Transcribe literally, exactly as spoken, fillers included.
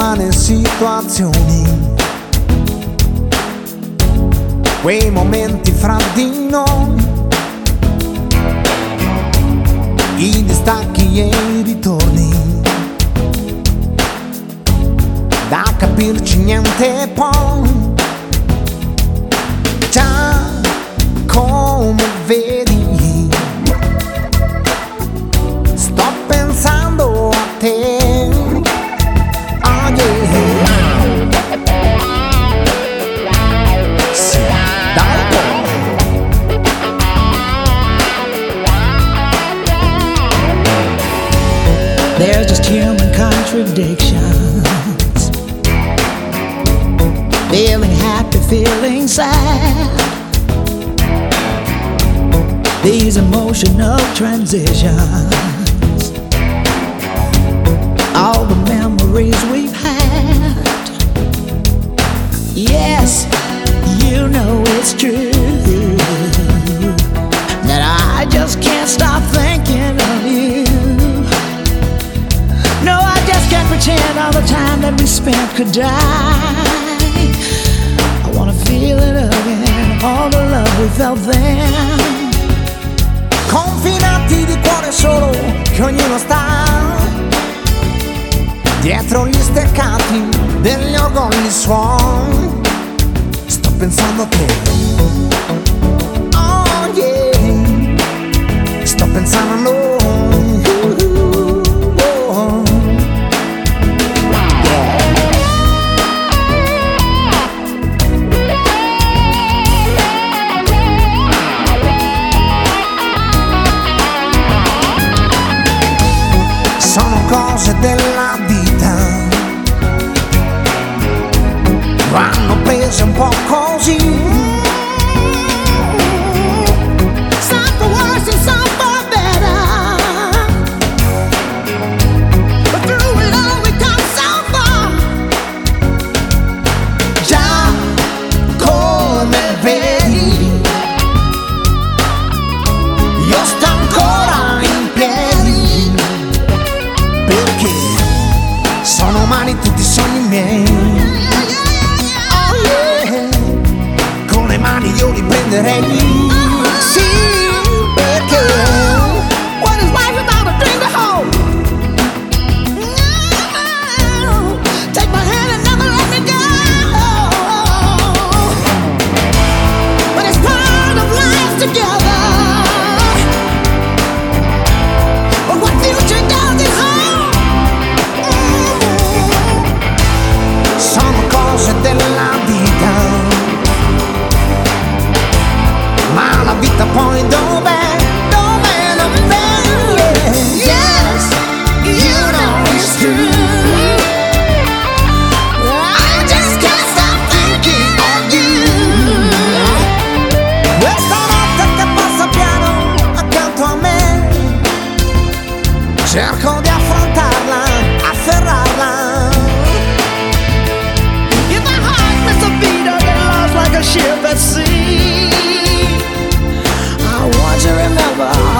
umane situazioni, quei momenti fra di noi, i distacchi e i ritorni, da capirci niente poi. Già come vedi, sto pensando a te. Oh yeah. Sì, dai poi. There's just human contradictions, feeling happy, feeling sad, these emotional transitions, all the memories we've had. Yes, you know it's true that I just can't stop thinking of you. No, I just can't pretend all the time that we spent could die. I wanna feel it again, all the love we felt then. Confinati di cuore solo, che ognuno sta dietro gli steccati degli orgogli suon. Sto pensando a te. Oh yeah. Sto pensando a noi. Cose della vita vanno prese un po' così. Some for worse and some for better, but through it all we come so far. Già come vedi, io sto ancora in piedi, perché sono umani tutti i sogni miei. Oh yeah. Con le mani io li prenderei. Sì, perché What is life without a dream to hold? No, take my hand and never let me go. But it's part of life together. But what future does it hold? sono cose della vita, ma la vita poi dov'è? Dov'è? Dov'è? Yes, you know it's true. I just can't stop thinking of you. Questa notte che passa piano accanto a me, cerco di affrontarla, afferrarla. If my heart missed a beat, I get lost like a ship at sea. I want you to remember